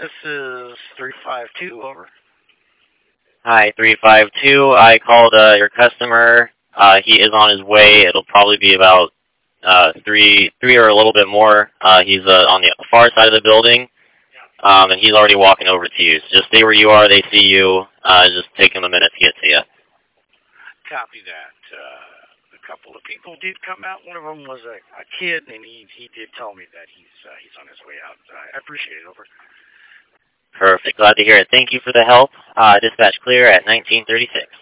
This is 352, over. Hi, 352. I called your customer. He is on his way. It'll probably be about three or a little bit more. He's on the far side of the building, and he's already walking over to you. So just stay where you are. They see you. Just take him a minute to get to you. Copy that. A couple of people did come out. One of them was a kid, and he did tell me that he's on his way out. I appreciate it, over. Perfect. Glad to hear it. Thank you for the help. Dispatch clear at 1936.